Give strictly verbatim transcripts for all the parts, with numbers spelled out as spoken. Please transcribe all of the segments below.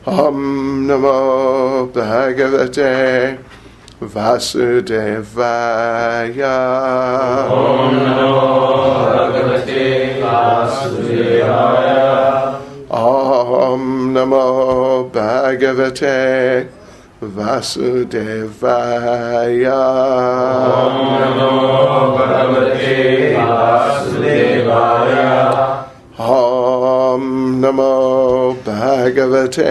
Om Namo Bhagavate Vasudevaya. Om Namo Bhagavate Vasudevaya. Om Namo Bhagavate Vasudevaya. Om Namo Bhagavate Vasudevaya. Om Namo Bhagavate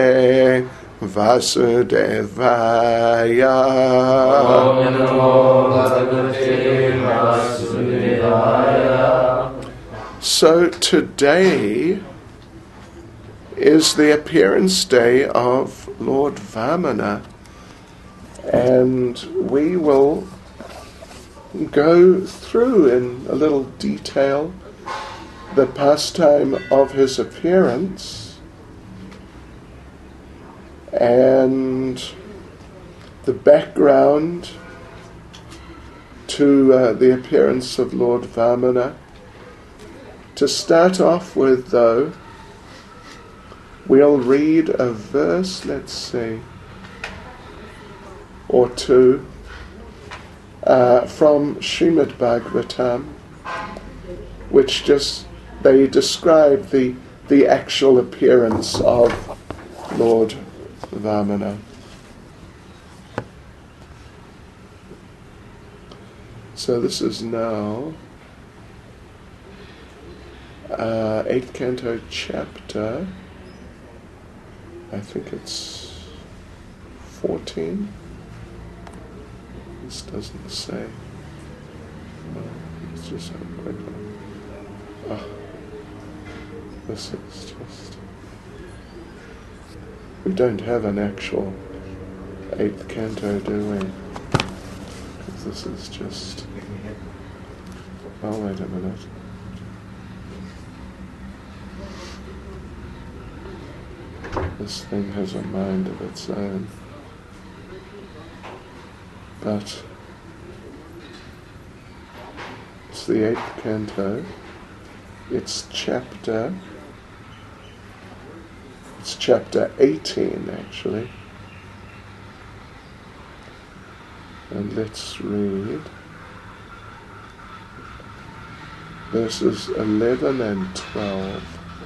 Vasudevaya. Om Namo Bhagavate Vasudevaya. So today is the appearance day of Lord Vamana, and we will go through in a little detail the pastime of his appearance and the background to uh, the appearance of Lord Vamana. To start off with, though, we'll read a verse, let's see, or two, uh, from Srimad Bhagavatam, which just, they describe the, the actual appearance of Lord Vamana. So this is now uh, eighth canto chapter, I think it's fourteen. This doesn't say. Well, let's just have a quick look. Oh, this is just... We don't have an actual eighth canto, do we? Because this is just... Oh, wait a minute. This thing has a mind of its own. But it's the eighth canto. It's chapter, it's chapter eighteen actually. And let's read verses eleven and twelve.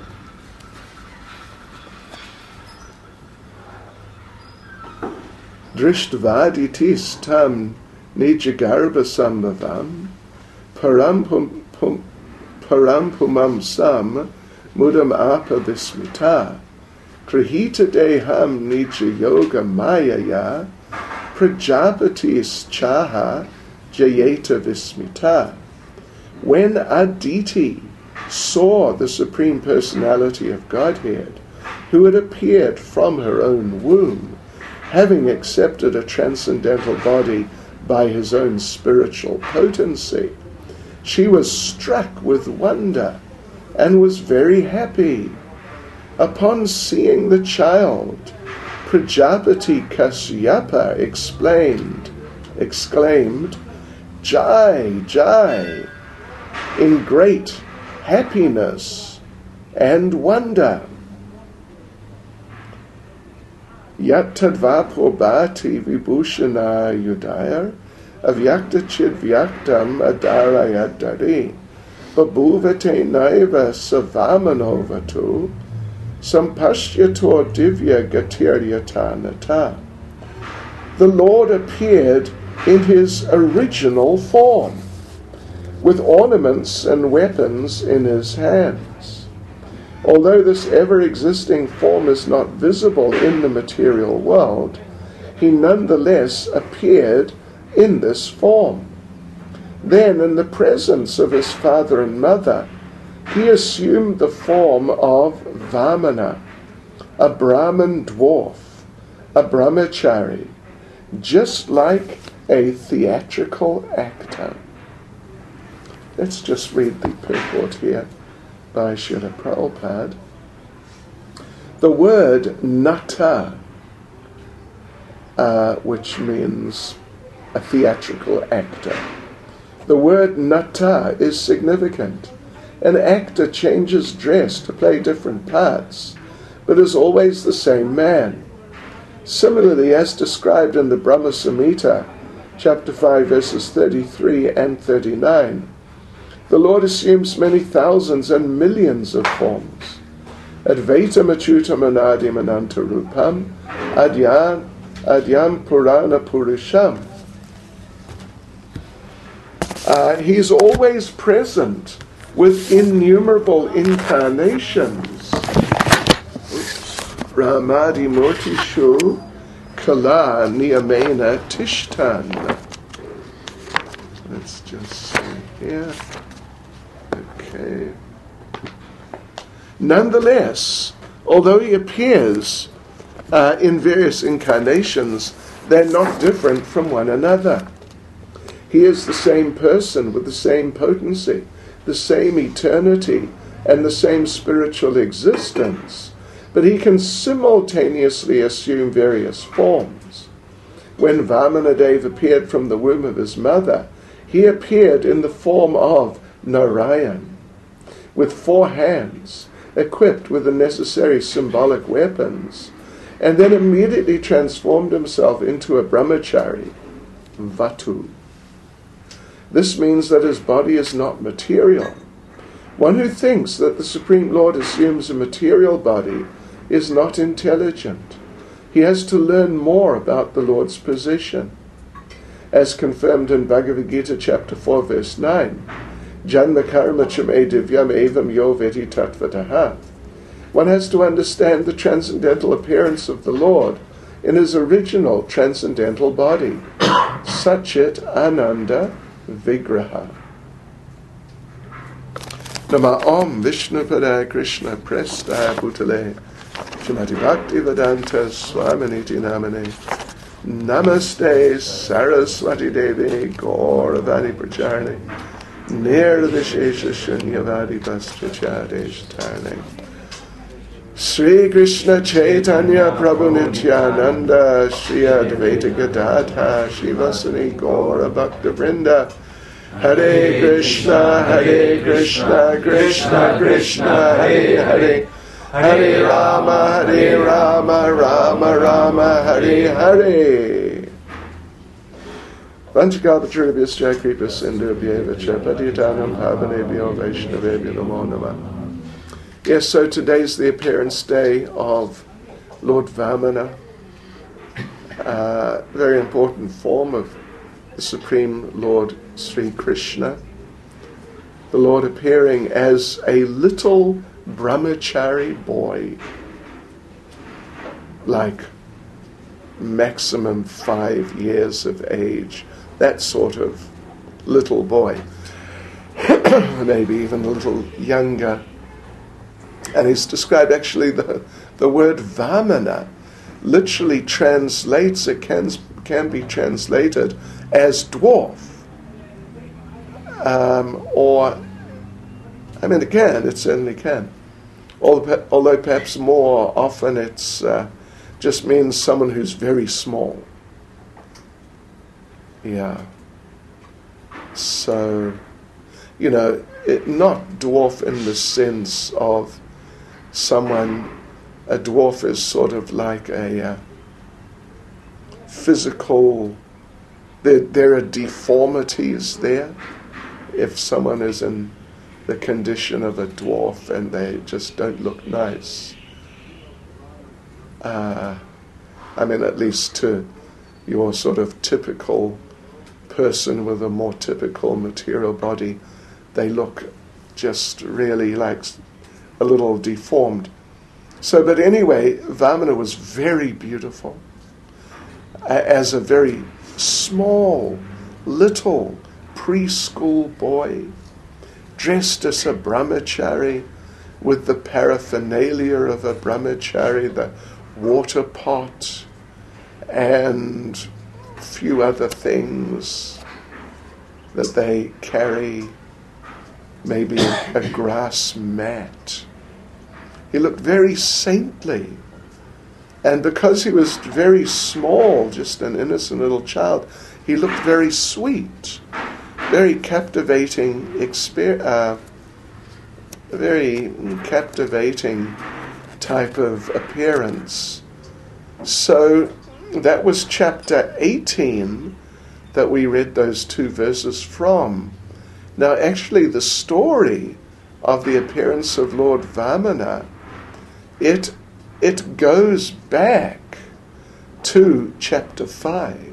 Drishtavaditis tam nijagarbha sambhavam parampum pum parampumam sam mudam apa vismita krihita deham nija yoga mayaya prajapatis chaha jayeta vismita. When Aditi saw the Supreme Personality of Godhead, who had appeared from her own womb, having accepted a transcendental body by his own spiritual potency, she was struck with wonder and was very happy. Upon seeing the child, Prajapati Kasyapa explained, exclaimed, Jai, Jai, in great happiness and wonder. Yat tadva probati vibhushana yudayar avyakta chid vyaktam adarayadari babhuvate naiva savamanovatu sampashyator divya gatiryatanata. The Lord appeared in his original form, with ornaments and weapons in his hands. Although this ever-existing form is not visible in the material world, he nonetheless appeared in this form. Then, in the presence of his father and mother, he assumed the form of Vamana, a Brahmin dwarf, a brahmachari, just like a theatrical actor. Let's just read the purport here by Srila Prabhupada. The word nata, uh, which means a theatrical actor, the word nata is significant. An actor changes dress to play different parts, but is always the same man. Similarly, as described in the Brahma Samhita, chapter five, verses thirty-three and thirty-nine, the Lord assumes many thousands and millions of forms. Advaitam achyutam anadim ananta rupam adyam, adyam purana purusham. Uh, he's always present with innumerable incarnations. Ramadi Murtishu Kala Niyamena Tishtan. Let's just see here. Okay. Nonetheless, although he appears uh, in various incarnations, they're not different from one another. He is the same person with the same potency, the same eternity, and the same spiritual existence, but he can simultaneously assume various forms. When Vamanadeva appeared from the womb of his mother, he appeared in the form of Narayan, with four hands, equipped with the necessary symbolic weapons, and then immediately transformed himself into a brahmachari, Vatu. This means that his body is not material. One who thinks that the Supreme Lord assumes a material body is not intelligent. He has to learn more about the Lord's position. As confirmed in Bhagavad Gita chapter four, verse nine, Janma karma chame divyam evam yo veti tatvataha. One has to understand the transcendental appearance of the Lord in his original transcendental body, Satchit Ananda Vigraha. Nama Om Vishnupada Krishna Presta Bhutale Shrimati Bhakti Vedanta Swaminiti Namane Namaste Saraswati Devi Gauravani Pracharne Nirvishesha Shunyavadi Pastrachadesh Tarne Sri Krishna Chaitanya Prabhu Nityananda Shri Advaita Gadadha Shivasani Gaura Bhakta Vrinda Hare Krishna Hare Krishna Krishna Krishna Hare Hare Hare Rama Hare Rama Rama Rama Hare Hare Vanchakalpatarubhyascha Kripa Sindhubhyeva Cha Patitanam Pavanebhyo Vaishnavebhyo Namo Namah. Yes, so today's the appearance day of Lord Vamana, a very important form of the Supreme Lord Sri Krishna. The Lord appearing as a little brahmachari boy, like maximum five years of age, that sort of little boy, maybe even a little younger. And he's described, actually, the, the word Vamana literally translates, it can, can be translated as dwarf. Um, or, I mean, it can, it certainly can. Although, although perhaps more often it's uh, just means someone who's very small. Yeah. So, you know, it, not dwarf in the sense of someone, a dwarf is sort of like a uh, physical, there, there are deformities there. If someone is in the condition of a dwarf and they just don't look nice, uh, I mean, at least to your sort of typical person with a more typical material body, they look just really like a little deformed. So, but anyway, Vamana was very beautiful as a very small, little preschool boy, dressed as a brahmachari with the paraphernalia of a brahmachari, the water pot and a few other things that they carry, maybe a, a grass mat. He looked very saintly. And because he was very small, just an innocent little child, he looked very sweet, very captivating, exper- uh, very captivating type of appearance. So that was chapter eighteen that we read those two verses from. Now actually the story of the appearance of Lord Vamana, it, it goes back to chapter five.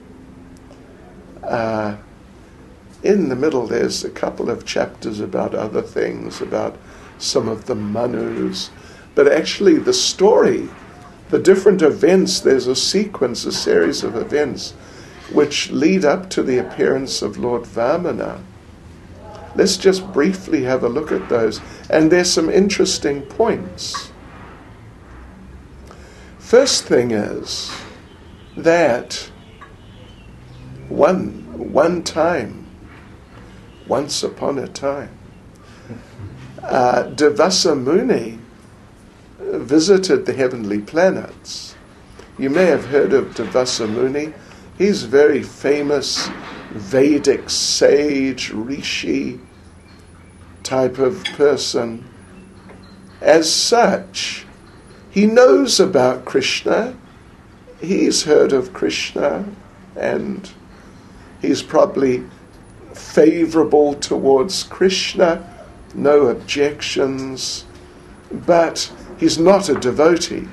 Uh, in the middle there's a couple of chapters about other things, about some of the Manus, but actually the story, the different events, there's a sequence, a series of events which lead up to the appearance of Lord Vamana. Let's just briefly have a look at those, and there's some interesting points. First thing is that one, one time, once upon a time, uh, Durvasa Muni visited the heavenly planets. You may have heard of Durvasa Muni. He's a very famous Vedic sage, rishi type of person. As such, he knows about Krishna. He's heard of Krishna, and he's probably favorable towards Krishna, no objections, but he's not a devotee.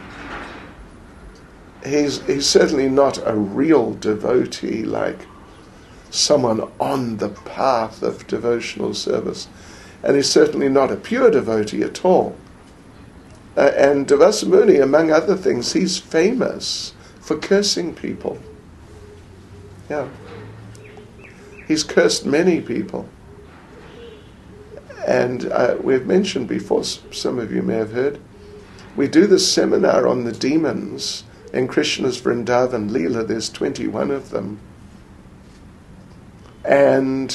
He's, he's certainly not a real devotee, like someone on the path of devotional service. And he's certainly not a pure devotee at all. Uh, and Durvasa Muni, among other things, he's famous for cursing people. Yeah. He's cursed many people. And uh, we've mentioned before, some of you may have heard, we do this seminar on the demons in Krishna's Vrindavan Leela. There's twenty-one of them. And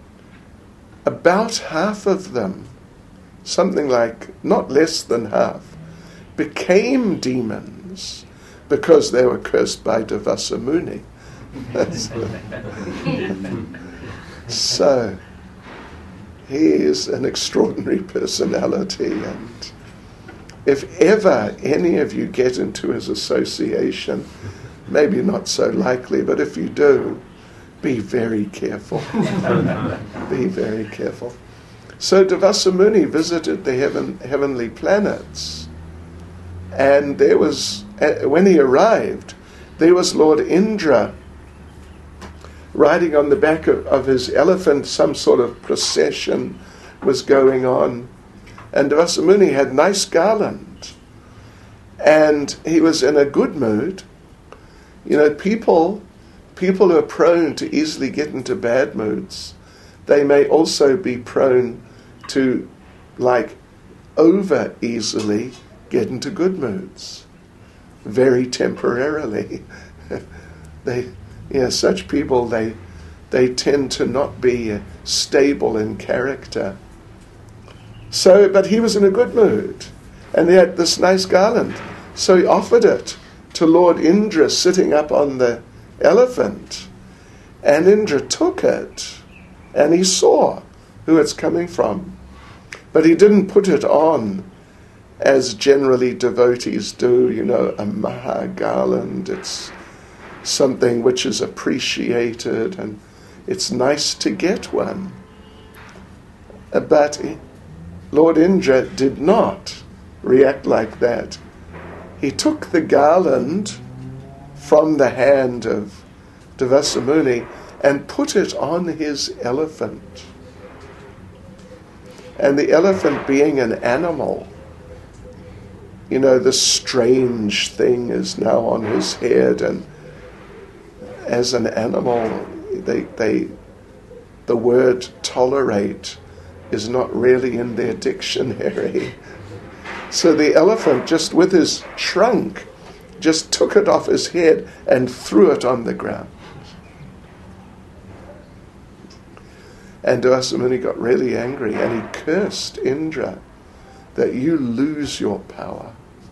about half of them, something like, not less than half, became demons because they were cursed by Durvasa Muni. So, he is an extraordinary personality, and if ever any of you get into his association, maybe not so likely, but if you do, be very careful. Be very careful. So Durvasa Muni visited the heaven, heavenly planets, and there was, when he arrived, there was Lord Indra riding on the back of, of his elephant. Some sort of procession was going on, and Durvasa Muni had nice garland, and he was in a good mood. You know, people people who are prone to easily get into bad moods, they may also be prone to, like, over easily get into good moods, very temporarily. they, you know, such people, they they tend to not be uh, stable in character. So, but he was in a good mood, and he had this nice garland, so he offered it to Lord Indra sitting up on the elephant, and Indra took it, and he saw who it's coming from, but he didn't put it on as generally devotees do, you know, a maha garland. It's something which is appreciated, and it's nice to get one. But Lord Indra did not react like that. He took the garland from the hand of Durvasa Muni and put it on his elephant. And the elephant, being an animal, you know, this strange thing is now on his head, and as an animal, they, they, the word tolerate is not really in their dictionary. So the elephant, just with his trunk, just took it off his head and threw it on the ground. And Durvasa Muni got really angry, and he cursed Indra that you lose your power.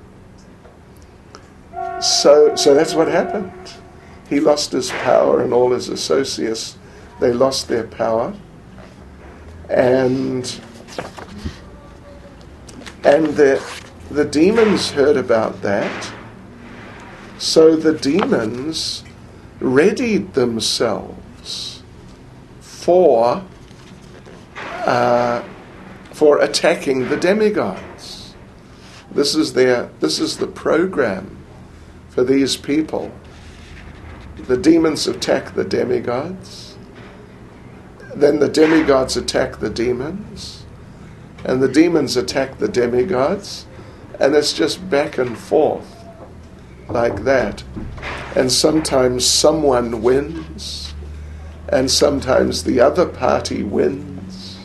So, so that's what happened. He lost his power, and all his associates, they lost their power. And and the the demons heard about that, so the demons readied themselves for uh, for attacking the demigods. This is their this is the program for these people. The demons attack the demigods, then the demigods attack the demons, and the demons attack the demigods, and it's just back and forth like that. And sometimes someone wins, and sometimes the other party wins.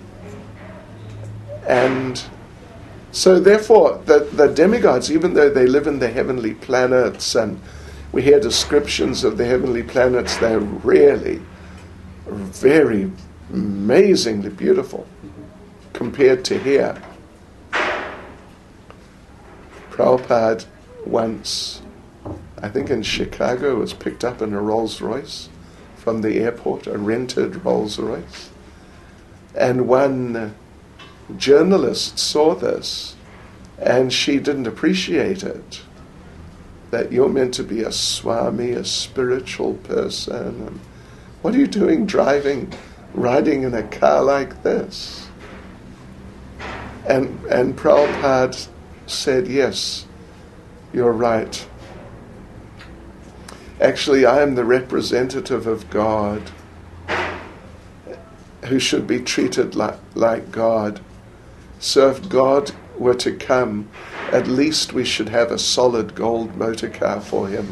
And so therefore the, the demigods, even though they live in the heavenly planets, and we hear descriptions of the heavenly planets, they're really very amazingly beautiful compared to here. Prabhupada once, I think in Chicago, was picked up in a Rolls Royce from the airport, a rented Rolls Royce. And one journalist saw this, and she didn't appreciate it. That you're meant to be a swami, a spiritual person. And what are you doing driving, riding in a car like this? And, and Prabhupada said, yes, you're right. Actually, I am the representative of God who should be treated like, like God. So if God were to come, at least we should have a solid gold motor car for him.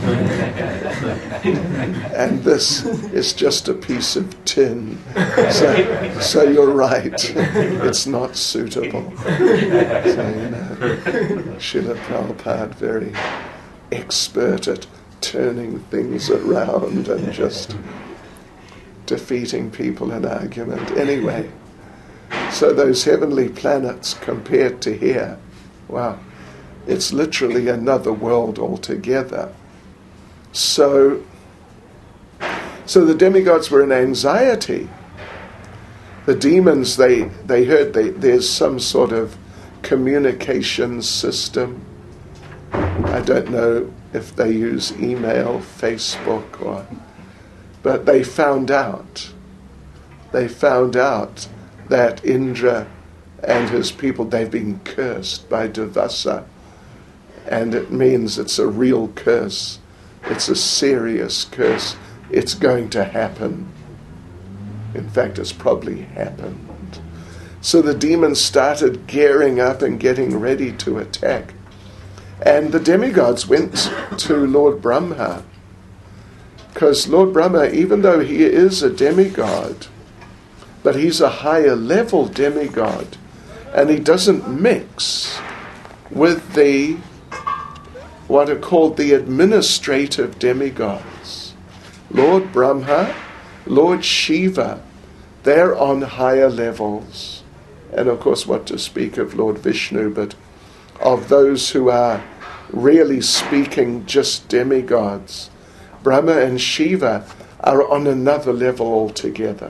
And this is just a piece of tin. So, so you're right. It's not suitable. So, you know, Srila Prabhupada, very expert at turning things around and just defeating people in argument. Anyway, so those heavenly planets compared to here, wow, it's literally another world altogether. So, so the demigods were in anxiety. The demons, they, they heard they, there's some sort of communication system. I don't know if they use email, Facebook, or, but they found out. They found out that Indra and his people, they've been cursed by Durvasa. And it means it's a real curse. It's a serious curse. It's going to happen. In fact, it's probably happened. So the demons started gearing up and getting ready to attack. And the demigods went to Lord Brahma. Because Lord Brahma, even though he is a demigod, but he's a higher level demigod, and he doesn't mix with the, what are called the administrative demigods. Lord Brahma, Lord Shiva, they're on higher levels. And of course, what to speak of Lord Vishnu, but of those who are really speaking just demigods, Brahma and Shiva are on another level altogether.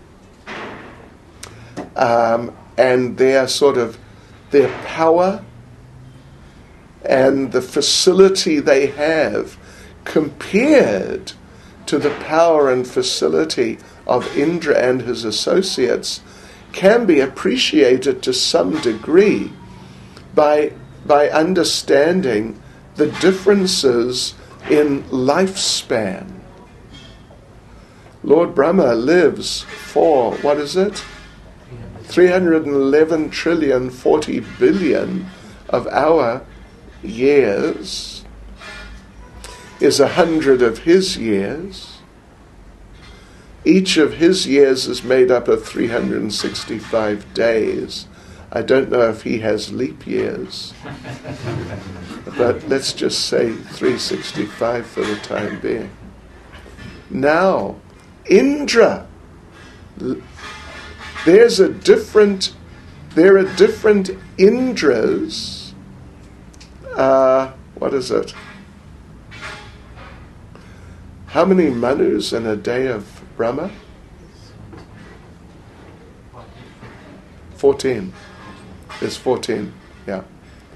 Um, and their sort of, their power and the facility they have compared to the power and facility of Indra and his associates can be appreciated to some degree by, by understanding the differences in lifespan. Lord Brahma lives for, what is it? three hundred eleven trillion forty billion of our years is a hundred of his years. Each of his years is made up of three hundred sixty-five days. I don't know if he has leap years, but let's just say three hundred sixty-five for the time being. Now, Indra, there's a different, there are different Indras. Uh, what is it? How many Manus in a day of Brahma? Fourteen. There's fourteen, yeah.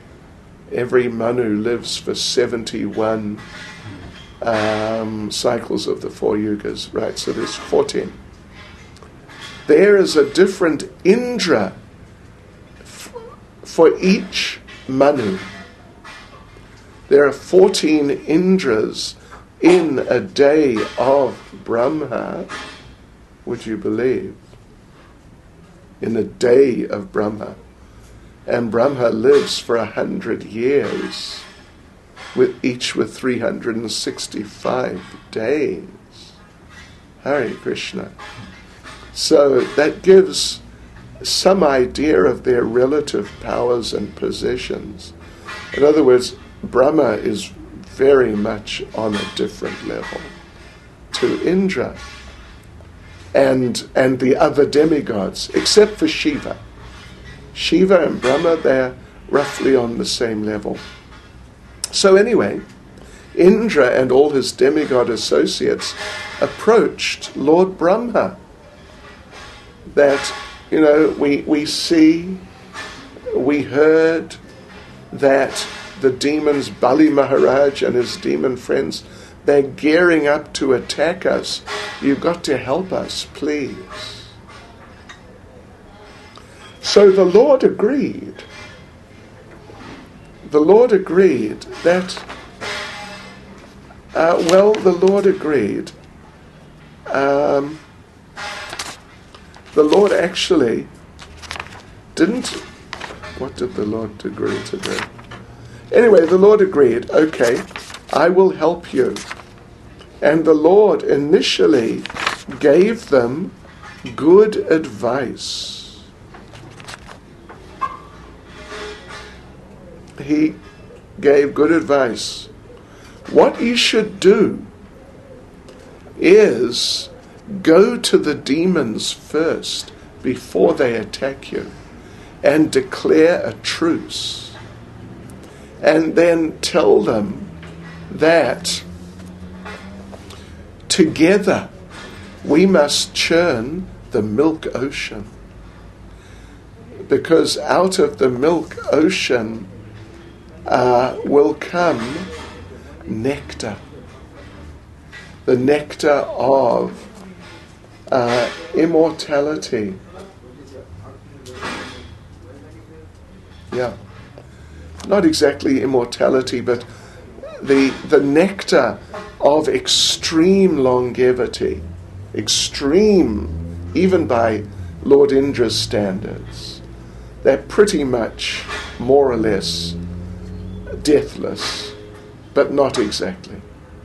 every Manu lives for seventy-one um, cycles of the four yugas, right? So there's fourteen. There is a different Indra f- for each Manu. There are fourteen Indras in a day of Brahma, would you believe? In a day of Brahma. And Brahma lives for a hundred years, with each with three hundred sixty-five days. Hare Krishna. So that gives some idea of their relative powers and positions. In other words, Brahma is very much on a different level to Indra and and the other demigods, except for Shiva. Shiva and Brahma, they're roughly on the same level. So anyway, Indra and all his demigod associates approached Lord Brahma. That, you know, we we see, we heard that the demons, Bali Maharaj and his demon friends, they're gearing up to attack us. You've got to help us, please. So the Lord agreed. The Lord agreed that, uh, well, the Lord agreed. Um, the Lord actually didn't, what did the Lord agree to do? Anyway, the Lord agreed, okay, I will help you. And the Lord initially gave them good advice. He gave good advice. What you should do is go to the demons first before they attack you and declare a truce. And then tell them that together we must churn the milk ocean. Because out of the milk ocean uh, will come nectar. The nectar of uh, immortality. Yeah. Not exactly immortality, but the the nectar of extreme longevity. Extreme, even by Lord Indra's standards. They're pretty much, more or less, deathless, but not exactly.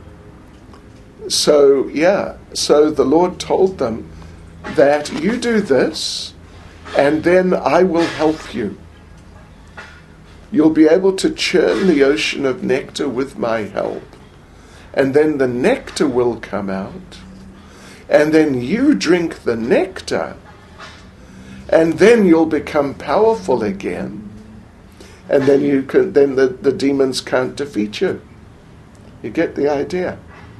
So, yeah, so the Lord told them that you do this, and then I will help you. You'll be able to churn the ocean of nectar with my help. And then the nectar will come out. And then you drink the nectar. And then you'll become powerful again. And then you can, then the, the demons can't defeat you. You get the idea?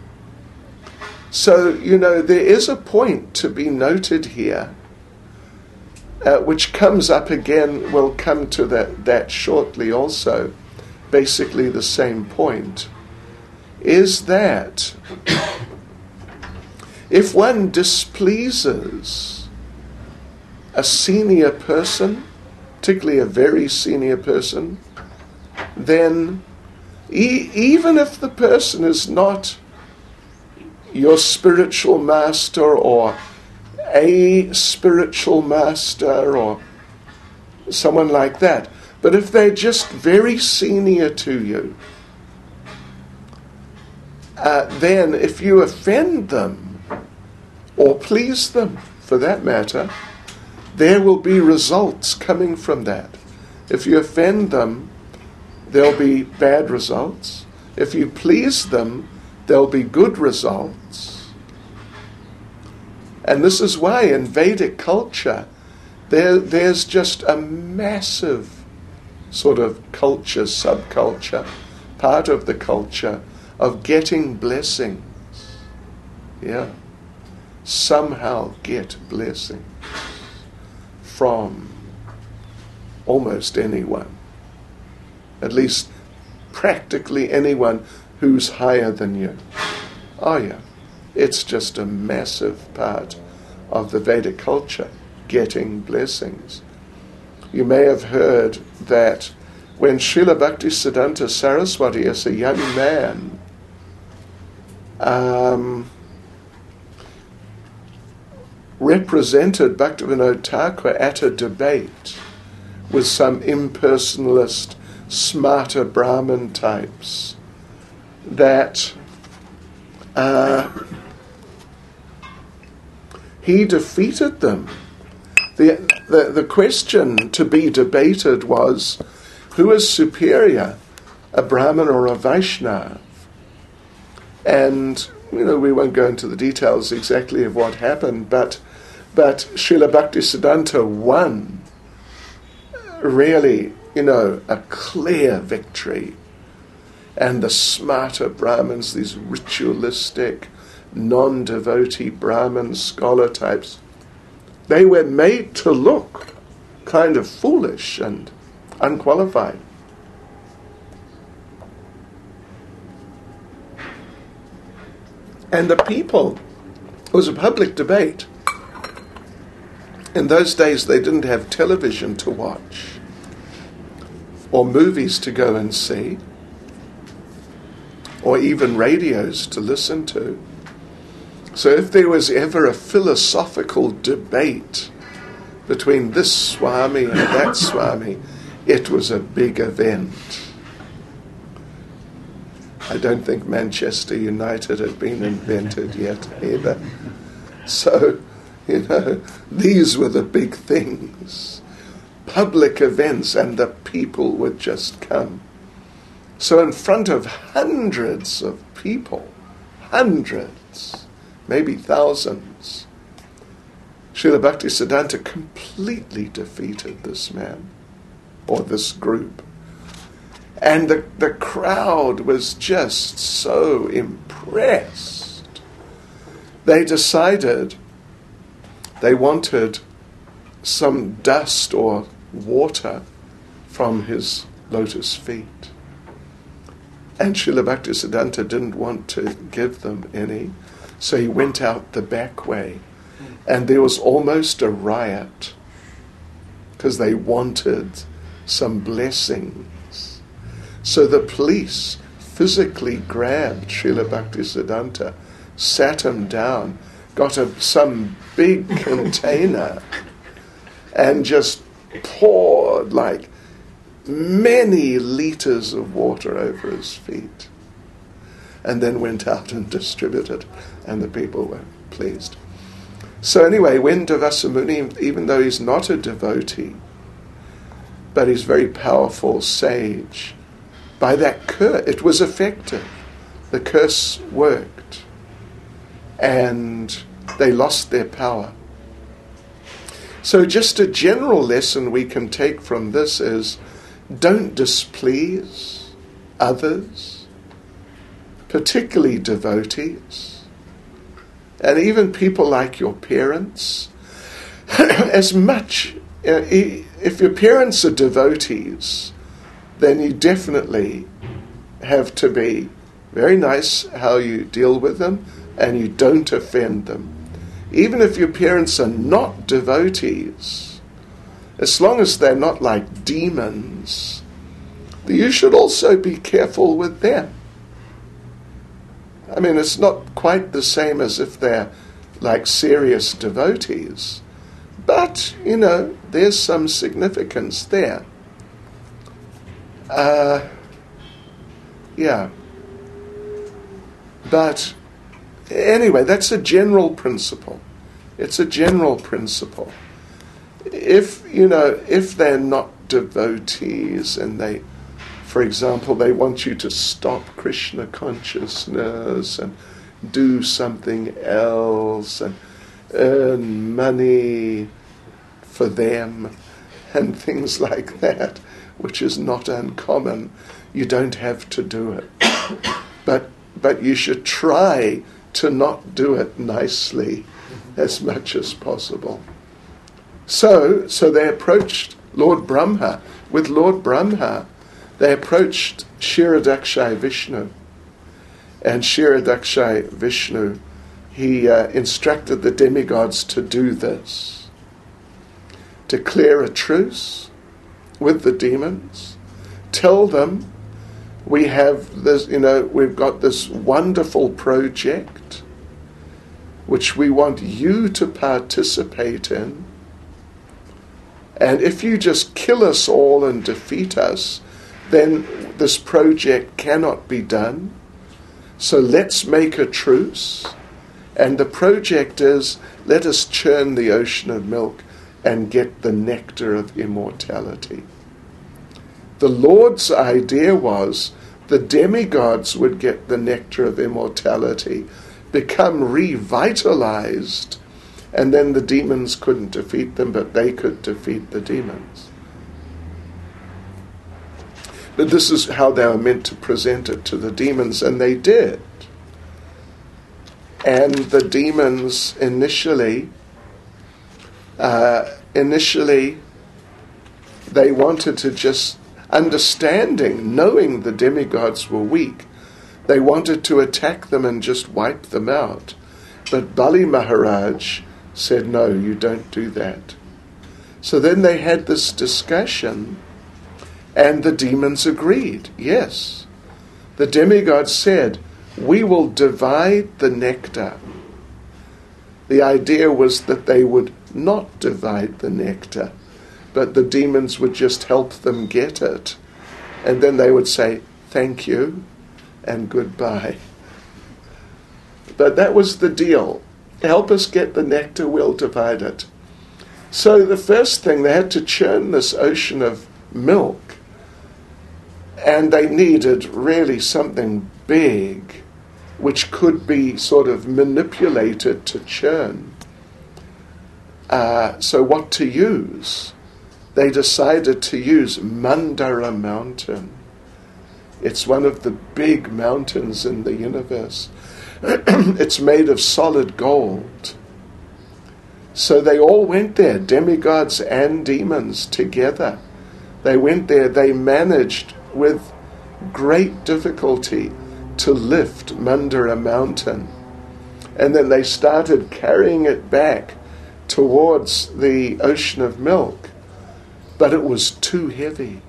So, you know, there is a point to be noted here, Uh, which comes up again, we'll come to that, that shortly also, basically the same point, is that if one displeases a senior person, particularly a very senior person, then e- even if the person is not your spiritual master or a spiritual master or someone like that, but if they're just very senior to you, uh, then if you offend them or please them, for that matter, there will be results coming from that. If you offend them, there'll be bad results. If you please them, there'll be good results. And this is why in Vedic culture, there, there's just a massive sort of culture, subculture, part of the culture of getting blessings. Yeah. Somehow get blessings from almost anyone. At least practically anyone who's higher than you. Oh yeah, it's just a massive part of the Vedic culture, getting blessings. You may have heard that when Srila Bhaktisiddhanta Saraswati, as a young man, um, represented Bhaktivinoda Thakur at a debate with some impersonalist, smarter Brahmin types, that uh, he defeated them. The, the, the question to be debated was, who is superior, a Brahmin or a Vaishnava? And, you know, we won't go into the details exactly of what happened, but but Srila Bhaktisiddhanta won, really, you know, a clear victory. And the smarter Brahmins, these ritualistic, non-devotee Brahmin scholar types, they were made to look kind of foolish and unqualified. And the people, it was a public debate. In those days they didn't have television to watch or movies to go and see or even radios to listen to. So if there was ever a philosophical debate between this Swami and that Swami, it was a big event. I don't think Manchester United had been invented yet either. So, you know, these were the big things. Public events, and the people would just come. So in front of hundreds of people, hundreds, maybe thousands, Srila Bhaktisiddhanta completely defeated this man, or this group. And the, the crowd was just so impressed. They decided they wanted some dust or water from his lotus feet. And Srila Bhaktisiddhanta didn't want to give them any, so he went out the back way. And there was almost a riot, because they wanted some blessings. So the police physically grabbed Srila Bhaktisiddhanta, sat him down, got a, some big container, and just poured like many liters of water over his feet, and then went out and distributed, and the people were pleased. So anyway, when Durvasa Muni, even though he's not a devotee, but he's very powerful sage, by that curse, it was effective. The curse worked, and they lost their power. So just a general lesson we can take from this is, don't displease others, particularly devotees, and even people like your parents. As much, uh, if your parents are devotees, then you definitely have to be very nice how you deal with them, and you don't offend them. Even if your parents are not devotees, as long as they're not like demons, you should also be careful with them. I mean, it's not quite the same as if they're like serious devotees, but, you know, there's some significance there. Uh, yeah. But anyway, that's a general principle. It's a general principle. If, you know, if they're not devotees and they, for example, they want you to stop Krishna consciousness and do something else and earn money for them and things like that, which is not uncommon, you don't have to do it. But but you should try to not do it nicely as much as possible. So so they approached Lord Brahma. With Lord Brahma, they approached Kshirodakshai Vishnu. And Kshirodakshai Vishnu, he uh, instructed the demigods to do this. Declare a truce with the demons. Tell them we have this, you know, we've got this wonderful project which we want you to participate in. And if you just kill us all and defeat us, then this project cannot be done. So let's make a truce. And the project is, let us churn the ocean of milk and get the nectar of immortality. The Lord's idea was the demigods would get the nectar of immortality, become revitalized, and then the demons couldn't defeat them, but they could defeat the demons. But this is how they were meant to present it to the demons, and they did. And the demons initially, uh, initially, they wanted to just, understanding, knowing the demigods were weak, they wanted to attack them and just wipe them out. But Bali Maharaj said, no, you don't do that. So then they had this discussion, and the demons agreed, yes. The demigods said, we will divide the nectar. The idea was that they would not divide the nectar, but the demons would just help them get it. And then they would say, thank you and goodbye. But that was the deal. Help us get the nectar, we'll divide it. So the first thing, they had to churn this ocean of milk, and they needed really something big which could be sort of manipulated to churn. Uh, so what to use? They decided to use Mandara Mountain. It's one of the big mountains in the universe. It's made of solid gold. So they all went there, demigods and demons together. They went there, they managed with great difficulty to lift Mandara Mountain. And then they started carrying it back towards the ocean of milk. But it was too heavy.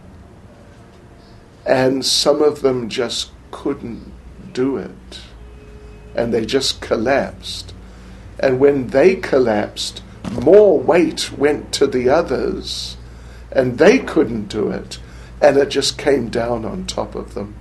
And some of them just couldn't do it. And they just collapsed. And when they collapsed, more weight went to the others, and they couldn't do it, and it just came down on top of them.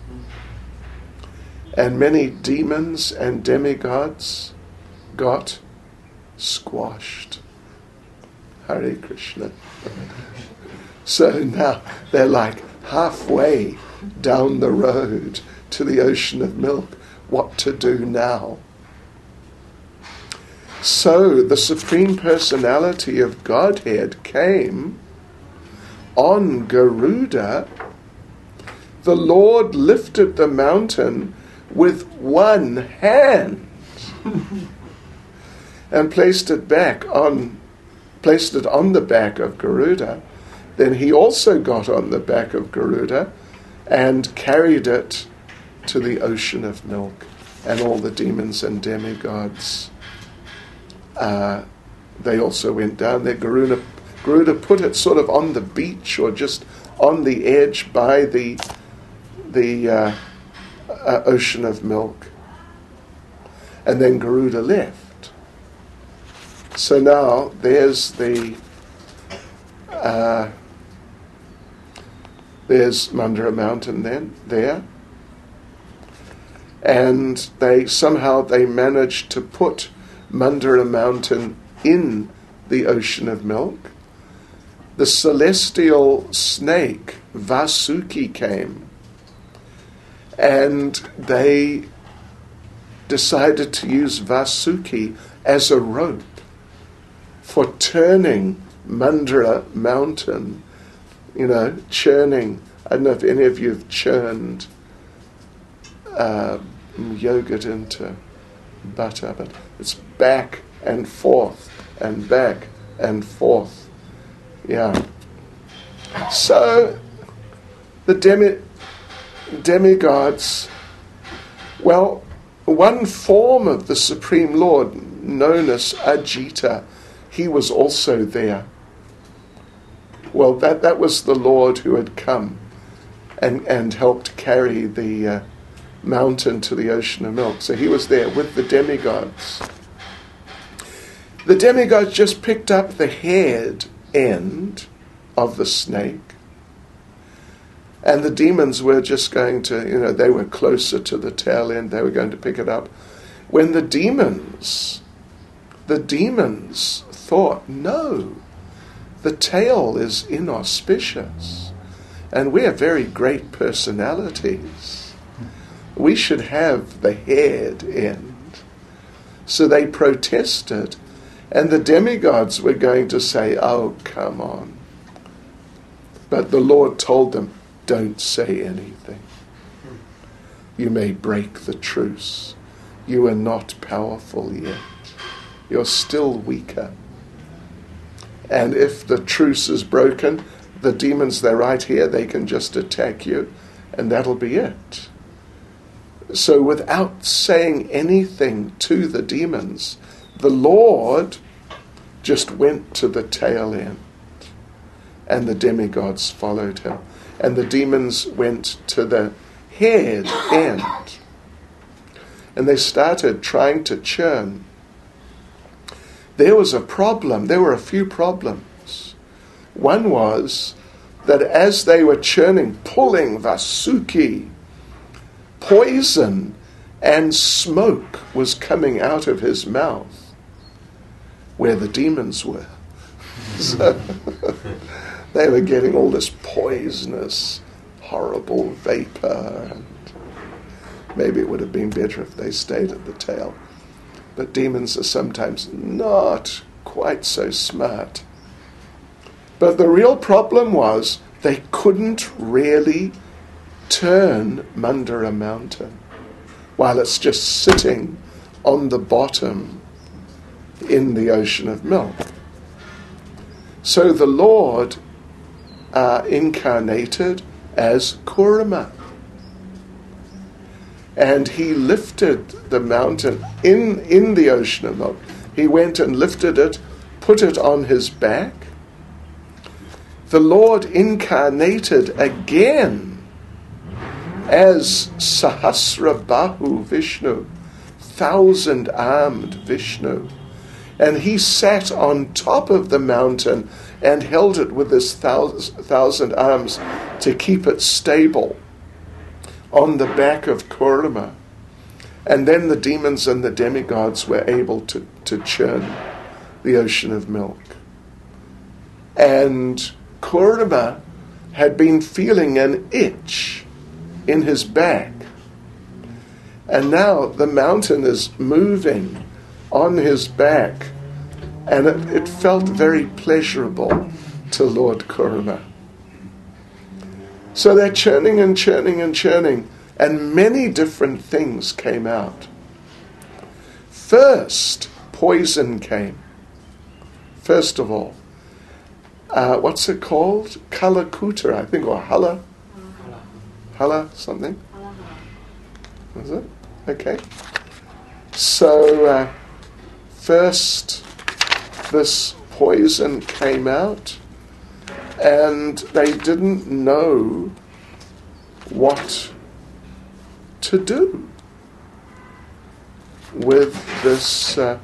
And many demons and demigods got squashed. Hare Krishna. So now they're like halfway down the road to the ocean of milk. What to do now? So the Supreme Personality of Godhead came on Garuda. The Lord lifted the mountain with one hand and placed it back on, placed it on the back of Garuda. Then he also got on the back of Garuda and carried it to the ocean of milk, and all the demons and demigods, uh, they also went down there. Garuda, Garuda put it sort of on the beach or just on the edge by the the uh, uh, ocean of milk, and then Garuda left. So now there's the uh, there's Mandara Mountain then there. And they somehow they managed to put Mandara Mountain in the ocean of milk. The celestial snake Vasuki came, and they decided to use Vasuki as a rope for turning Mandara Mountain, you know, churning. I don't know if any of you have churned uh, yogurt into butter, but it's back and forth and back and forth. Yeah. So The demi, demigods, well, one form of the Supreme Lord, known as Ajita, he was also there. Well, that, that was the Lord who had come and, and helped carry the uh, mountain to the ocean of milk. So he was there with the demigods. The demigods just picked up the head end of the snake, and the demons were just going to, you know, they were closer to the tail end, they were going to pick it up. When the demons, the demons thought, no, the tail is inauspicious, and we are very great personalities. We should have the head end. So they protested, and the demigods were going to say, oh, come on. But the Lord told them, don't say anything. You may break the truce. You are not powerful yet. You're still weaker. And if the truce is broken, the demons, they're right here, they can just attack you, and that'll be it. So without saying anything to the demons, the Lord just went to the tail end, and the demigods followed him. And the demons went to the head end. And they started trying to churn. There was a problem. There were a few problems. One was that as they were churning, pulling Vasuki, poison and smoke was coming out of his mouth where the demons were. So they were getting all this poisonous, horrible vapor, and maybe it would have been better if they stayed at the tail. But demons are sometimes not quite so smart. But the real problem was they couldn't really turn Mandara mountain while it's just sitting on the bottom in the ocean of milk. So the Lord uh, incarnated as Kurma. And he lifted the mountain in, in the ocean of milk. He went and lifted it, put it on his back. The Lord incarnated again as Sahasrabahu Vishnu, thousand-armed Vishnu. And he sat on top of the mountain and held it with his thousand, thousand arms to keep it stable on the back of Kurma. And then the demons and the demigods were able to, to churn the ocean of milk. And Kurma had been feeling an itch in his back. And now the mountain is moving on his back, and it, it felt very pleasurable to Lord Kurma. So they're churning and churning and churning, and many different things came out. First, poison came. First of all, uh, what's it called? Kalakuta, I think, or Hala? Hala something? Is it? Okay. So, uh, first, this poison came out, and they didn't know what to do with this uh,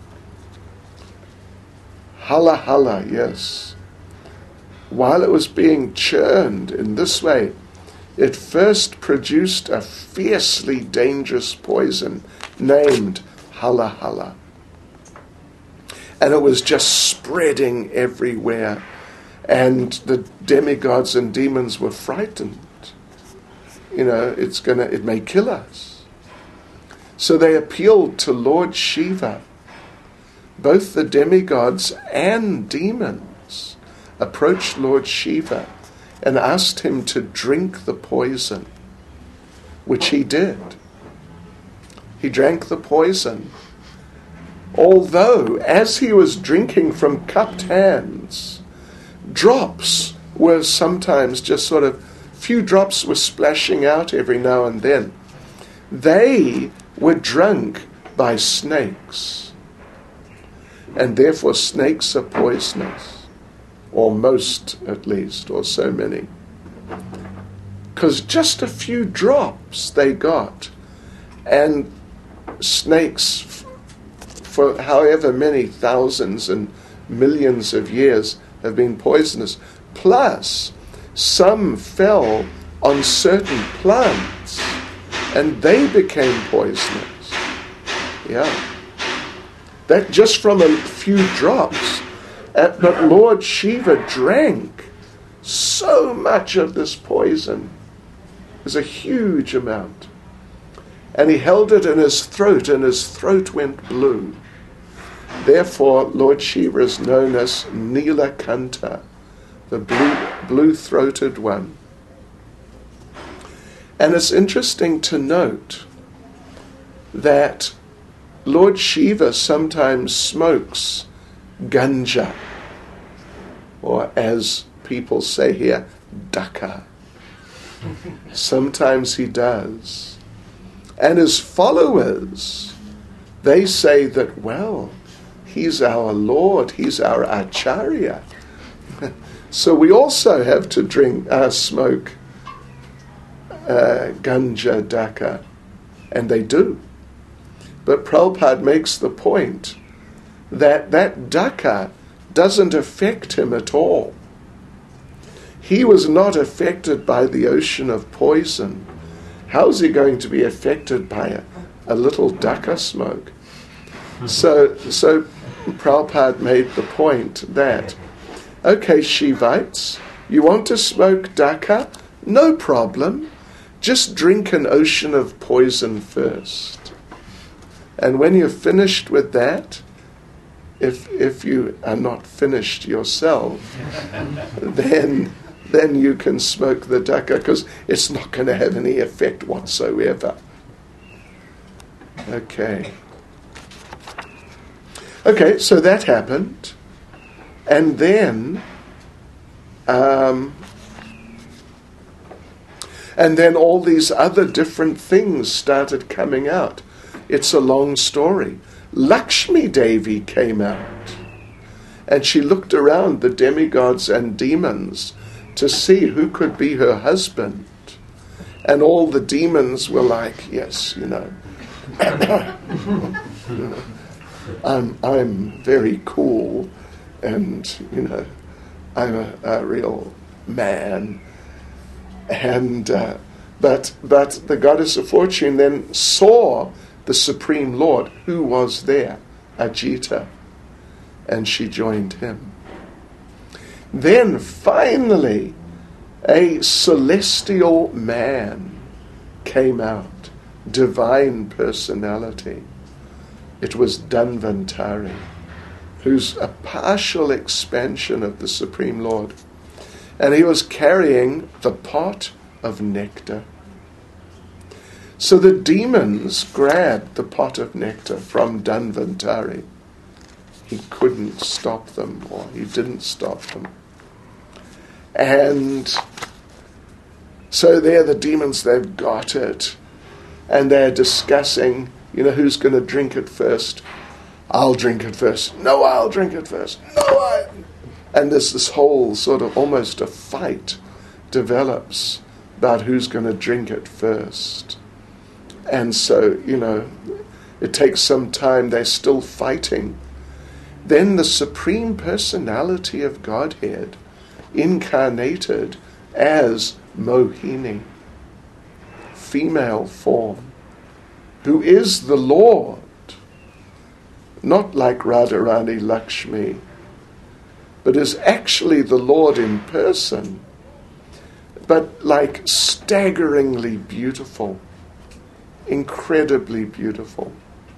hala hala, yes. While it was being churned in this way, it first produced a fiercely dangerous poison named hala hala. And it was just spreading everywhere. And the demigods and demons were frightened. You know, it's gonna, it may kill us. So they appealed to Lord Shiva. Both the demigods and demons approached Lord Shiva and asked him to drink the poison, which he did. He drank the poison. Although, as he was drinking from cupped hands, drops were sometimes just sort of few drops were splashing out every now and then. They were drunk by snakes. And therefore snakes are poisonous. Or most, at least, or so many. Because just a few drops they got. And snakes, f- for however many thousands and millions of years, have been poisonous. Plus, some fell on certain plants, and they became poisonous. Yeah. That just from a few drops. Uh, but Lord Shiva drank so much of this poison. It was a huge amount. And he held it in his throat, and his throat went blue. Therefore, Lord Shiva is known as Nilakanta, the blue, blue-throated one. And it's interesting to note that Lord Shiva sometimes smokes ganja, or as people say here, daka. Sometimes he does. And his followers, they say that, well, he's our Lord, he's our Acharya. So we also have to drink, uh, smoke uh, ganja daka, and they do. But Prabhupada makes the point that that daka doesn't affect him at all. He was not affected by the ocean of poison. How's he going to be affected by a, a little daka smoke? So, so Prabhupada made the point that, okay, Shivites, you want to smoke daka? No problem. Just drink an ocean of poison first. And when you're finished with that, if if you are not finished yourself, then then you can smoke the daka, because it's not going to have any effect whatsoever. Okay. Okay, so that happened. And then, um, and then all these other different things started coming out. It's a long story. Lakshmi Devi came out, and she looked around the demigods and demons to see who could be her husband. And all the demons were like, yes, you know, I'm I'm very cool, and, you know, I'm a, a real man. And uh, but but the goddess of fortune then saw the Supreme Lord, who was there, Ajita, and she joined him. Then finally, a celestial man came out, divine personality. It was Dhanvantari, who's a partial expansion of the Supreme Lord. And he was carrying the pot of nectar. So the demons grabbed the pot of nectar from Dhanvantari. He couldn't stop them, or he didn't stop them. And so there the demons, they've got it. And they're discussing, you know, who's going to drink it first. I'll drink it first. No, I'll drink it first. No, I... And there's this whole sort of almost a fight develops about who's going to drink it first. And so, you know, it takes some time. They're still fighting. Then the Supreme Personality of Godhead incarnated as Mohini, female form, who is the Lord, not like Radharani Lakshmi, but is actually the Lord in person, but like staggeringly beautiful, incredibly beautiful.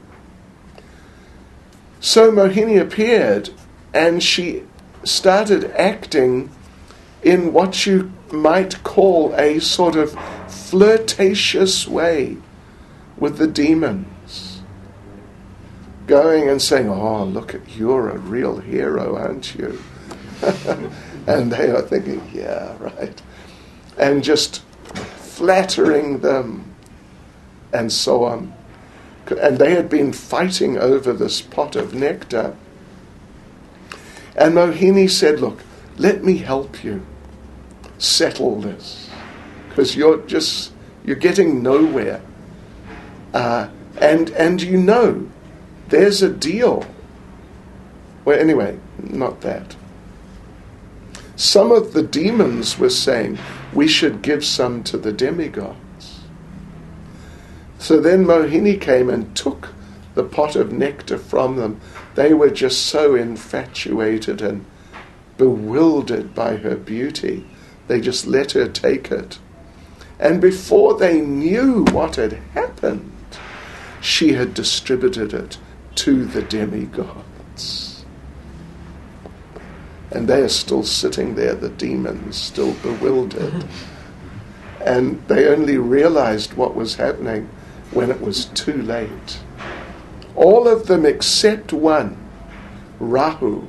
So Mohini appeared, and she started acting in what you might call a sort of flirtatious way with the demons, going and saying, oh, look, at you're a real hero, aren't you? And they are thinking, yeah, right. and just flattering them and so on. And they had been fighting over this pot of nectar. And Mohini said, look, let me help you settle this, because you're just, you're getting nowhere. Uh, and, and you know, there's a deal. Well, anyway, not that. Some of the demons were saying, we should give some to the demigods. So then Mohini came and took the pot of nectar from them. They were just so infatuated and bewildered by her beauty. They just let her take it. And before they knew what had happened, she had distributed it to the demigods. And they are still sitting there, the demons, still bewildered. And they only realized what was happening when it was too late. All of them except one, Rahu.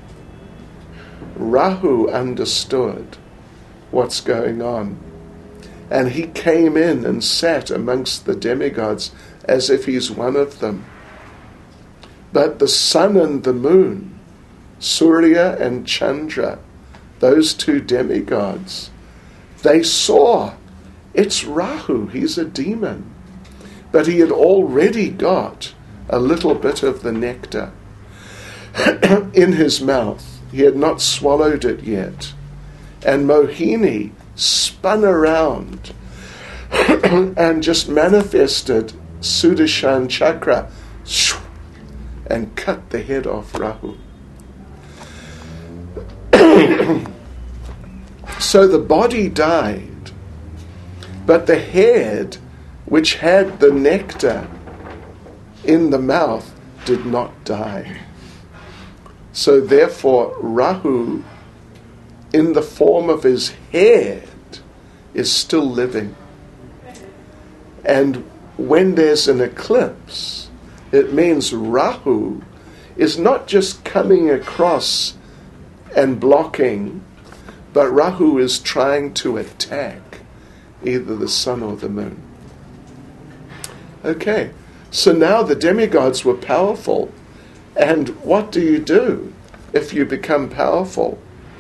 Rahu understood what's going on. And he came in and sat amongst the demigods as if he's one of them. But the sun and the moon, Surya and Chandra, those two demigods, they saw, it's Rahu, he's a demon. But he had already got a little bit of the nectar in his mouth. He had not swallowed it yet. And Mohini spun around and just manifested Sudarshan Chakra and cut the head off Rahu. So the body died, but the head, which had the nectar in the mouth, did not die. So therefore Rahu, in the form of his head, is still living. And when there's an eclipse, it means Rahu is not just coming across and blocking, but Rahu is trying to attack either the sun or the moon. Okay, so now the demigods were powerful. And what do you do if you become powerful?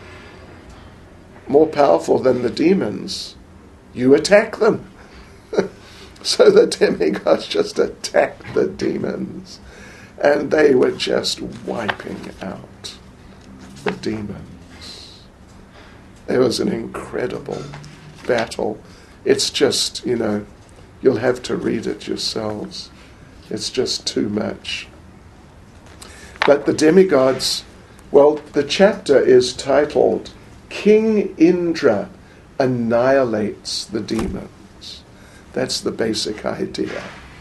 More powerful than the demons, you attack them. So the demigods just attacked the demons, and they were just wiping out the demons. It was an incredible battle. It's just, you know, you'll have to read it yourselves. It's just too much. But the demigods, well, the chapter is titled King Indra Annihilates the Demons. That's the basic idea.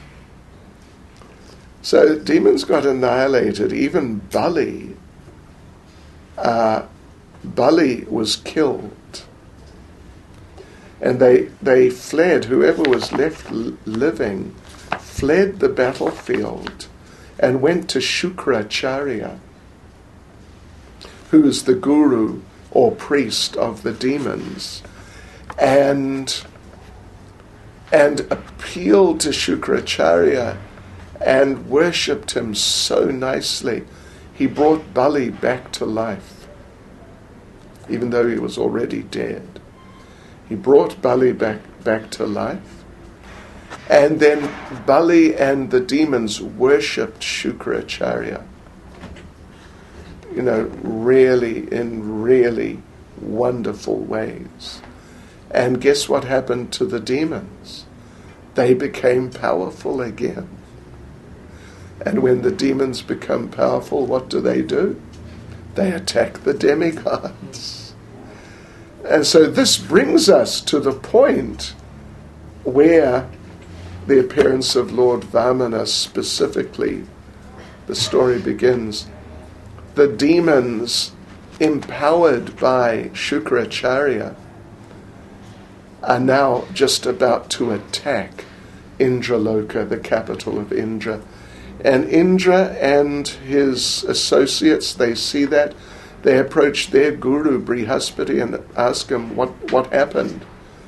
So demons got annihilated. Even Bali, uh, Bali was killed. And they they fled. Whoever was left l- living fled the battlefield and went to Shukracharya, who is the guru or priest of the demons, and and appealed to Shukracharya and worshipped him so nicely. He brought Bali back to life, even though he was already dead. He brought Bali back, back to life. And then Bali and the demons worshipped Shukracharya. You know, really, in really wonderful ways. And guess what happened to the demons? They became powerful again. And when the demons become powerful, what do they do? They attack the demigods. And so this brings us to the point where the appearance of Lord Vamana specifically, the story begins. The demons, empowered by Shukracharya, are now just about to attack Indraloka, the capital of Indra. And Indra and his associates, they see that. They approach their guru, Brihaspati, and ask him what, what happened.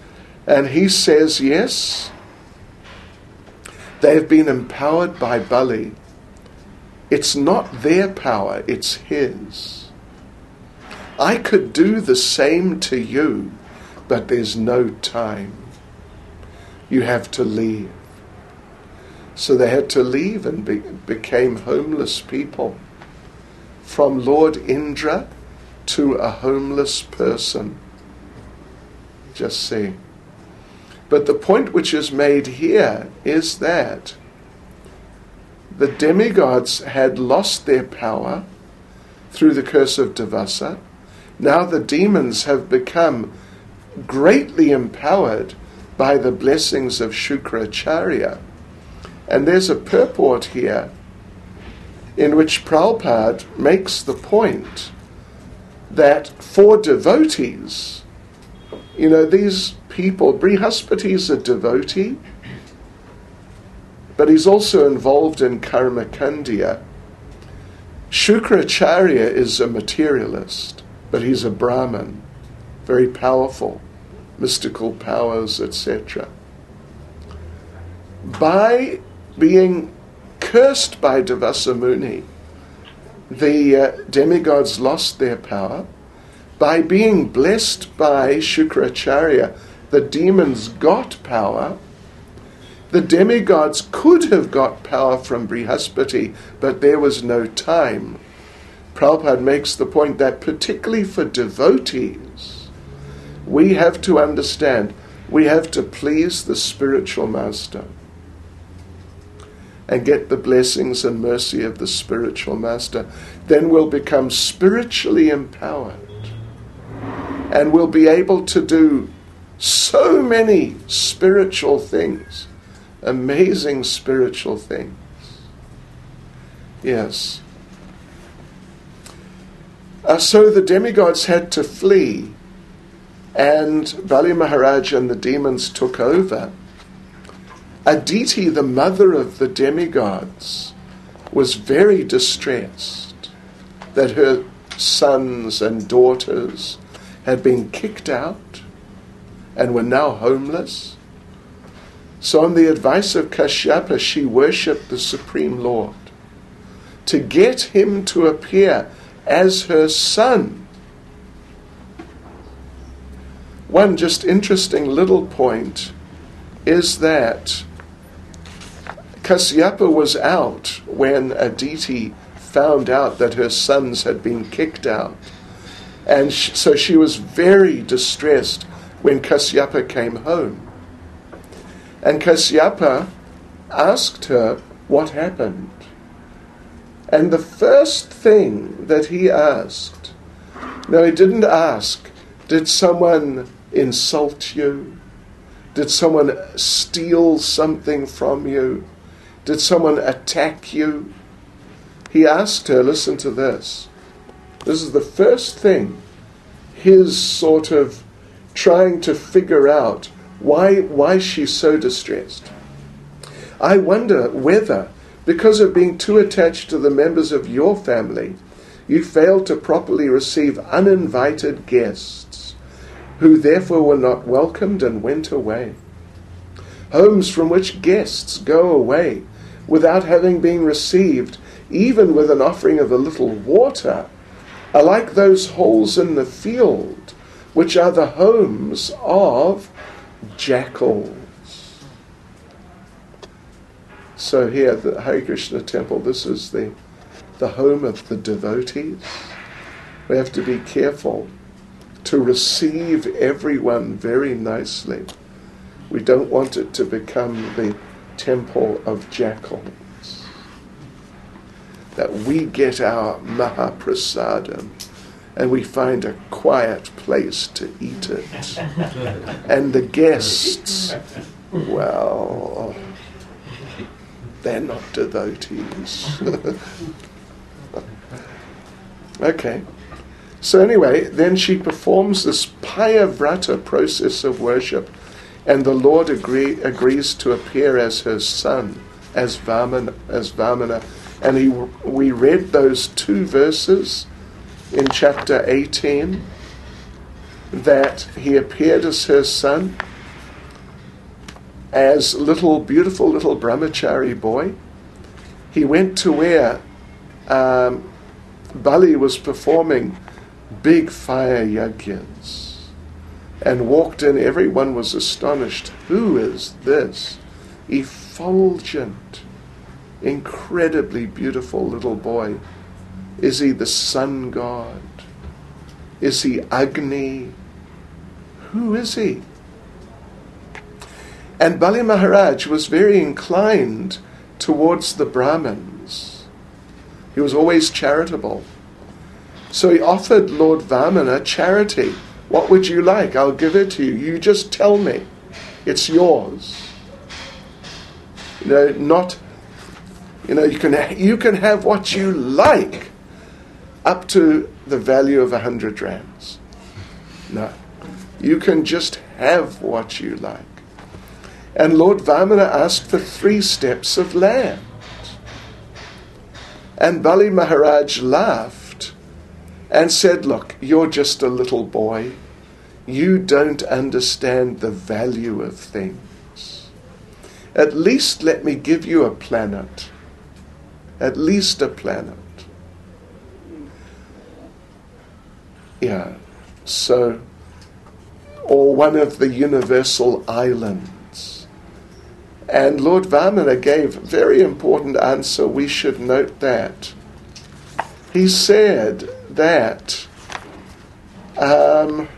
And he says, yes, they've been empowered by Bali. It's not their power, it's his. I could do the same to you, but there's no time. You have to leave. So they had to leave and be, became homeless people. From Lord Indra to a homeless person. Just see. But the point which is made here is that the demigods had lost their power through the curse of Devasa. Now the demons have become greatly empowered by the blessings of Shukracharya. And there's a purport here in which Prabhupada makes the point that for devotees, you know, these people, Brihaspati is a devotee, but he's also involved in karma kandya. Shukracharya is a materialist, but he's a Brahmin, very powerful, mystical powers, et cetera. By being cursed by Devasa Muni, the uh, demigods lost their power. By being blessed by Shukracharya, the demons got power. The demigods could have got power from Brihaspati, but there was no time. Prabhupada makes the point that particularly for devotees, we have to understand, we have to please the spiritual master and get the blessings and mercy of the spiritual master. Then we'll become spiritually empowered and we'll be able to do so many spiritual things, amazing spiritual things. Yes. Uh, so the demigods had to flee, and Bali Maharaj and the demons took over. Aditi, the mother of the demigods, was very distressed that her sons and daughters had been kicked out and were now homeless. So on the advice of Kashyapa, she worshipped the Supreme Lord to get him to appear as her son. One just interesting little point is that Kashyapa was out when Aditi found out that her sons had been kicked out. And sh- so she was very distressed when Kashyapa came home. And Kashyapa asked her what happened. And the first thing that he asked, no, he didn't ask, did someone insult you? Did someone steal something from you? Did someone attack you? He asked her, listen to this. This is the first thing, his sort of trying to figure out why, why she's so distressed. I wonder whether, because of being too attached to the members of your family, you failed to properly receive uninvited guests, who therefore were not welcomed and went away. Homes from which guests go away without having been received, even with an offering of a little water, are like those holes in the field, which are the homes of jackals. So here, the Hare Krishna temple, this is the, the home of the devotees. We have to be careful to receive everyone very nicely. We don't want it to become the temple of jackals. That we get our Mahaprasadam and we find a quiet place to eat it. And the guests, well, they're not devotees. Okay. So anyway, then she performs this Payavrata process of worship, and the Lord agree, agrees to appear as her son, as Vamana, as Vamana. And he, we read those two verses in chapter eighteen, that he appeared as her son. as little, beautiful little brahmachari boy, he went to where um, Bali was performing big fire yajnas and walked in. Everyone was astonished. Who is this effulgent, incredibly beautiful little boy? Is he the sun god? Is he Agni? Who is he? And Bali Maharaj was very inclined towards the Brahmins. He was always charitable. So he offered Lord Vamana charity. What would you like? I'll give it to you. You just tell me. It's yours. You know, not, you know, you can, you can have what you like up to the value of a hundred rands. No. You can just have what you like. And Lord Vamana asked for three steps of land. And Bali Maharaj laughed and said, look, you're just a little boy. You don't understand the value of things. At least let me give you a planet. At least a planet. Yeah, so, or one of the universal islands. And Lord Vamana gave a very important answer. We should note that. He said that um,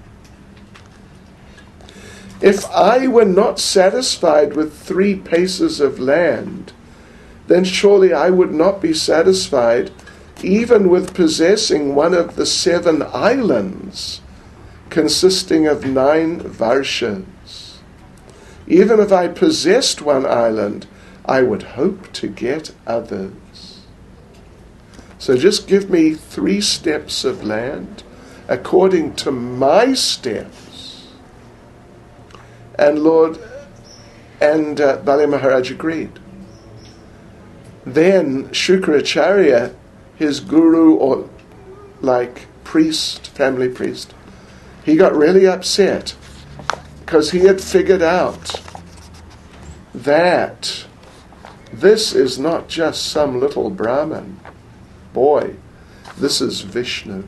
if I were not satisfied with three paces of land, then surely I would not be satisfied even with possessing one of the seven islands consisting of nine varshas. Even if I possessed one island, I would hope to get others. So just give me three steps of land according to my steps. And Lord, and uh, Bali Maharaj agreed. Then Shukracharya, his guru or like priest, family priest, he got really upset because he had figured out that this is not just some little Brahmin boy, this is Vishnu.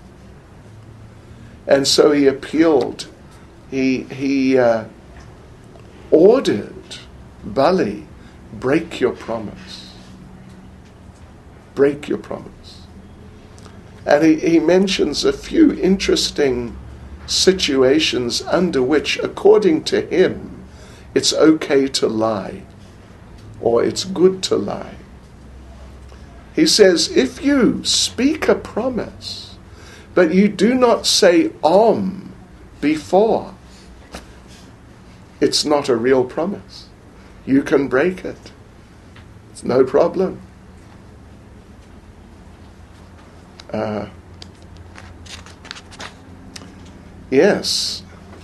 And so he appealed, he, he uh, ordered Bali, break your promise. Break your promise. And he, he mentions a few interesting situations under which, according to him, it's okay to lie, or it's good to lie. He says, if you speak a promise, but you do not say Om before, it's not a real promise. You can break it. It's no problem. Uh, yes.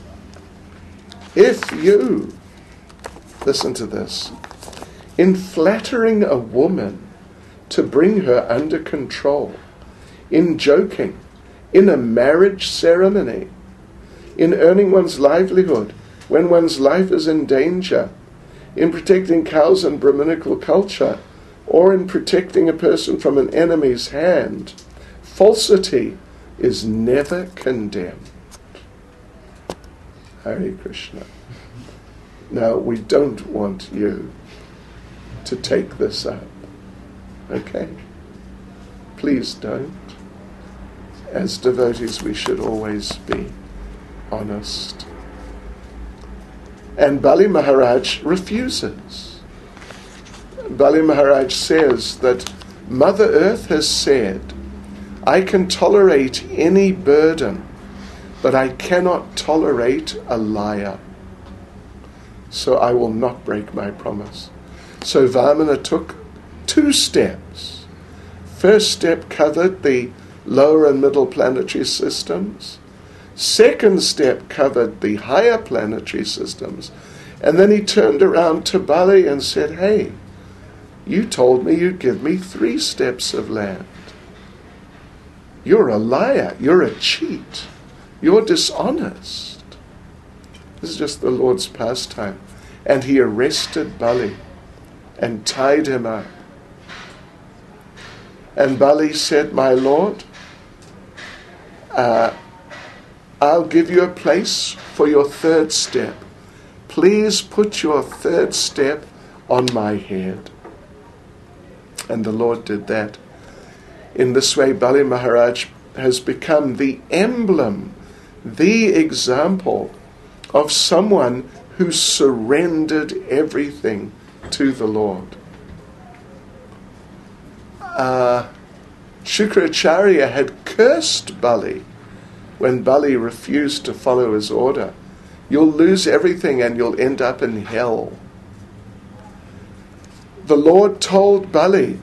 If you, listen to this, in flattering a woman to bring her under control, in joking, in a marriage ceremony, in earning one's livelihood when one's life is in danger, in protecting cows and Brahminical culture, or in protecting a person from an enemy's hand, falsity is never condemned. Hare Krishna. Now, we don't want you to take this up. Okay? Please don't. As devotees, we should always be honest. And Bali Maharaj refuses. Bali Maharaj says that Mother Earth has said, I can tolerate any burden, but I cannot tolerate a liar. So I will not break my promise. So Vamana took two steps. First step covered the lower and middle planetary systems. Second step covered the higher planetary systems. And then he turned around to Bali and said, hey, you told me you'd give me three steps of land. You're a liar. You're a cheat. You're dishonest. This is just the Lord's pastime. and he arrested Bali and tied him up. And Bali said, "My lord, uh, I'll give you a place for your third step. Please put your third step on my head." And the Lord did that. In this way, Bali Maharaj has become the emblem, the example of someone who surrendered everything to the Lord. Uh, Shukracharya had cursed Bali when Bali refused to follow his order. "You'll lose everything and you'll end up in hell." The Lord told Bali,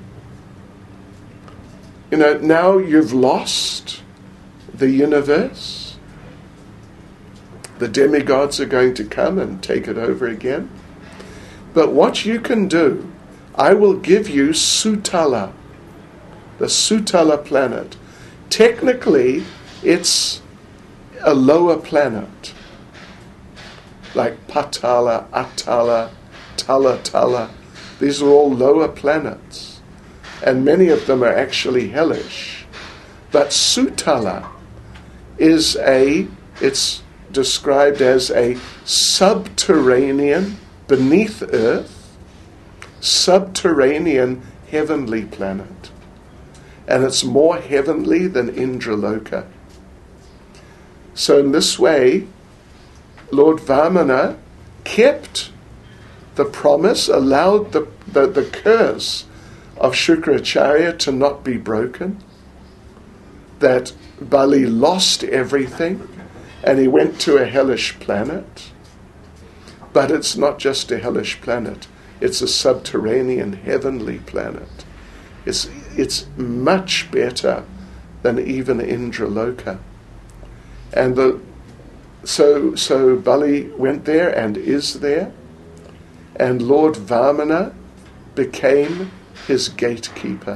you know, now you've lost the universe. The demigods are going to come and take it over again. But what you can do, I will give you Sutala, the Sutala planet. Technically, it's a lower planet, like Patala, Atala, Tala Tala. These are all lower planets, and many of them are actually hellish. But Sutala is a, it's described as a subterranean, beneath earth, subterranean heavenly planet. And it's more heavenly than Indraloka. So in this way, Lord Vamana kept the promise, allowed the, the, the curse of Shukracharya to not be broken, that Bali lost everything and he went to a hellish planet. But it's not just a hellish planet, it's a subterranean heavenly planet. It's, it's much better than even Indraloka. And the, so, so Bali went there and is there, and Lord Vamana became his gatekeeper.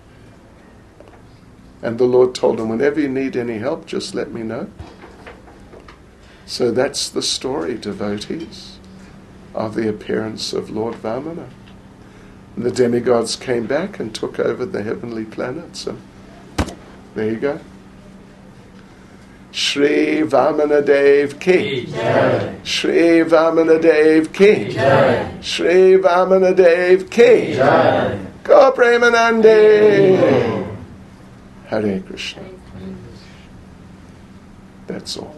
And the Lord told him, whenever you need any help, just let me know. So that's the story, devotees, of the appearance of Lord Vamana. And the demigods came back and took over the heavenly planets. And there you go. Shri Vamana Dev Ki. Jai. Shri Vamana Dev Ki. Jai. Shri Vamana Dev Ki. Jai. Go Premanande. Hare Krishna. That's all.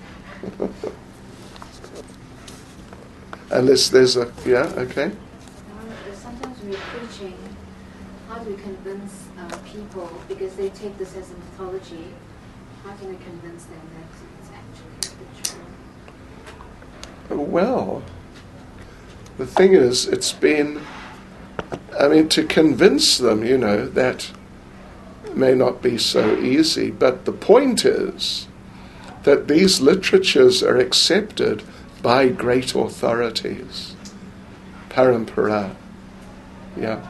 Unless there's a, yeah, okay. Sometimes when we're preaching, how do we convince uh, people, because they take this as a mythology, how can we convince them that it's actually true? Well, the thing is, it's been, I mean, to convince them, you know, that may not be so easy, but the point is that these literatures are accepted by great authorities. Parampara. Yeah.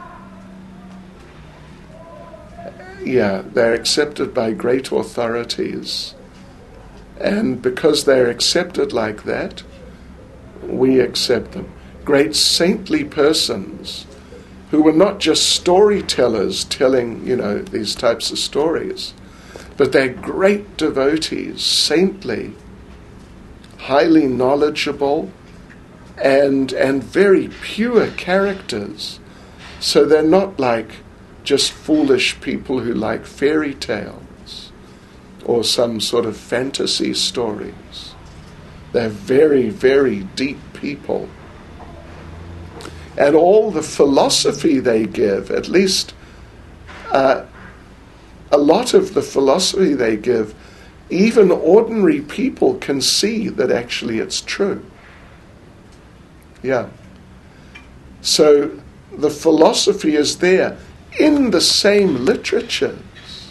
Yeah, they're accepted by great authorities. And because they're accepted like that, we accept them. Great saintly persons who were not just storytellers telling, you know, these types of stories, but they're great devotees, saintly, highly knowledgeable, and and very pure characters. So they're not like just foolish people who like fairy tales or some sort of fantasy stories. They're very, very deep people. And all the philosophy they give, at least uh, a lot of the philosophy they give, even ordinary people can see that actually it's true. Yeah. So the philosophy is there in the same literatures.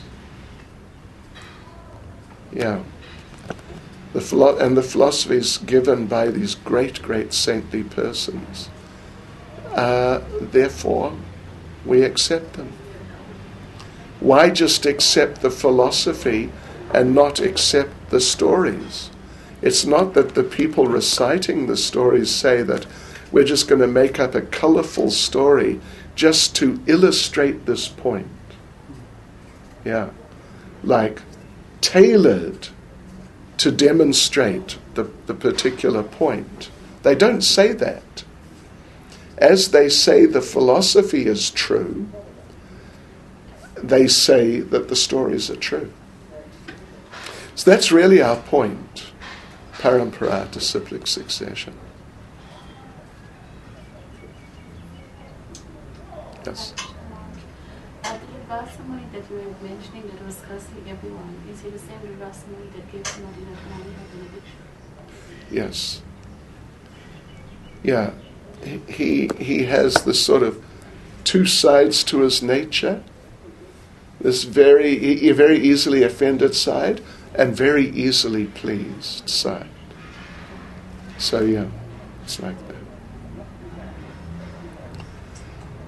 Yeah. The philo- and the philosophy is given by these great, great saintly persons. Uh, therefore, we accept them. Why just accept the philosophy and not accept the stories? It's not that the people reciting the stories say that, we're just going to make up a colorful story just to illustrate this point. Yeah. Like tailored to demonstrate the, the particular point. They don't say that. As they say the philosophy is true, they say that the stories are true. So that's really our point, parampara, disciplic succession. Yes? Uh, the Rasamuni that you were mentioning that was cursing everyone, is he the same Rasamuni that gave somebody that money had benediction? Yes. Yeah. He, he has this sort of two sides to his nature. This very, very easily offended side and very easily pleased side. So yeah, it's like that.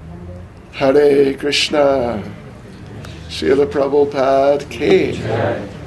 Hare Krishna, Srila Prabhupada ki.